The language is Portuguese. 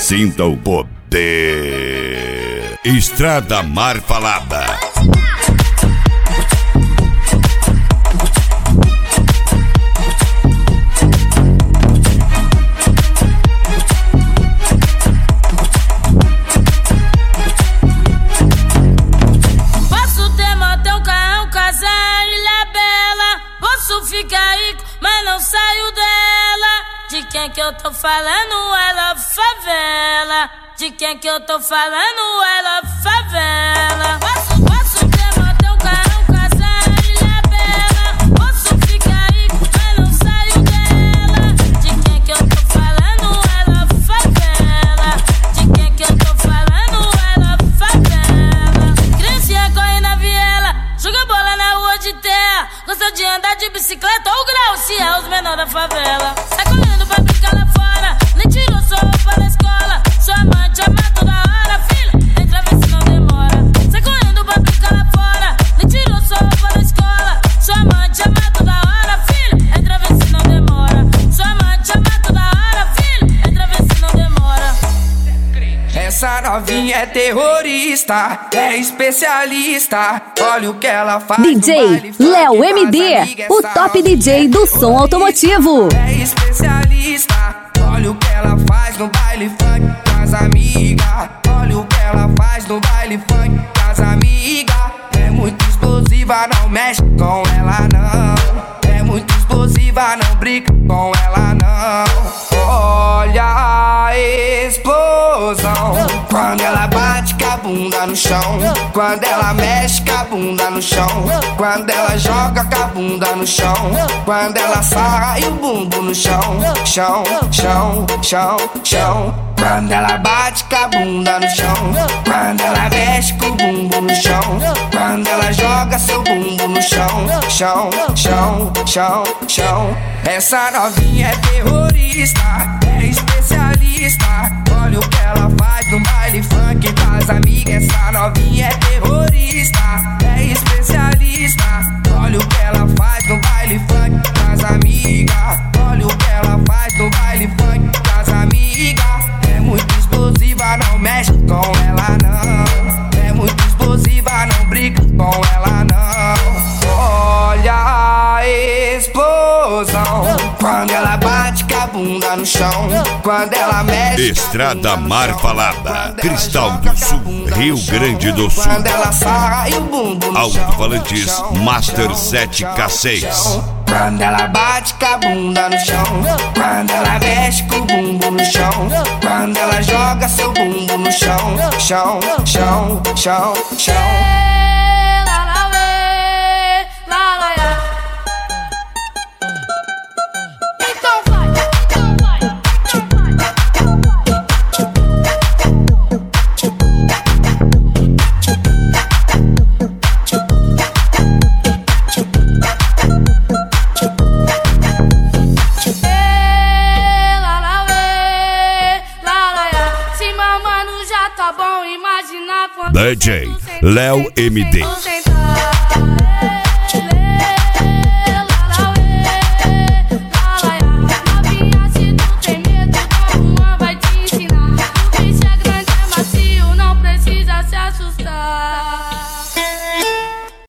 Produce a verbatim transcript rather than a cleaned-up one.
Sinta o poder. Estrada Mar Falada. Posso ter motel, carrão, casa, ilha bela. Posso ficar rico, mas não saio dela. De quem que eu tô falando? Ela favela. De quem que eu tô falando? Ela favela. Posso, posso ter motel, carrão, casa, ilha bela. Posso ficar rico, mas não saio dela. De quem que eu tô falando? Ela favela. De quem que eu tô falando? Ela favela. Criancinha corre na viela, joga bola na rua de terra. Gosta de andar de bicicleta ou grau, se é os menores da favela. Sai correndo pra brincar lá fora, nem tirou sua roupa da escola. Sua amante ama toda hora, filha, entra vê se não demora. Sai correndo pra brincar lá fora, nem tirou sua roupa da escola. Sua amante ama toda hora, filha, entra vê se não demora. Sua amante ama toda hora, filha, entra vê se não demora. Essa novinha é terrorista, é especialista. Olha o que ela faz. D J Léo M D, o top D J do som automotivo. É especialista. Olha o que ela faz no baile funk com as amigas. Olha o que ela faz no baile funk com as amigas. É muito explosiva, não mexe com ela não. É muito explosiva, não brinca com ela não. Olha a explosão quando ela bate com a bunda no chão. Quando ela mexe com a bunda no chão. Quando ela joga com a bunda no chão. Quando ela sarra e o bumbum no chão. Chão, chão, chão, chão. Quando ela bate com a bunda no chão. Quando ela mexe com o bumbum no chão. Quando ela joga seu bumbum no chão. Chão, chão, chão, chão. Essa novinha é terrorista, é especialista. Olha o que ela faz no baile funk com as amigas. Essa novinha é terrorista, é especialista. Olha o que ela faz no baile funk com as amigas. Olha o que ela faz no baile funk com as amigas. É muito explosiva, não mexe com ela não. É muito explosiva, não brinca com ela não. Olha a explosão quando ela bate com a bunda no chão. Quando ela mexe. Estrada Mar Falada, Cristal do Sul, Rio Grande do Sul. Quando ela sarra e o bumbum no chão. Alto-falantes Master sete K seis. Quando ela bate com a bunda no chão. Quando ela mexe com o bumbum no chão. Quando ela joga seu bumbum no chão. Chão, chão, chão, chão. D J Léo M D.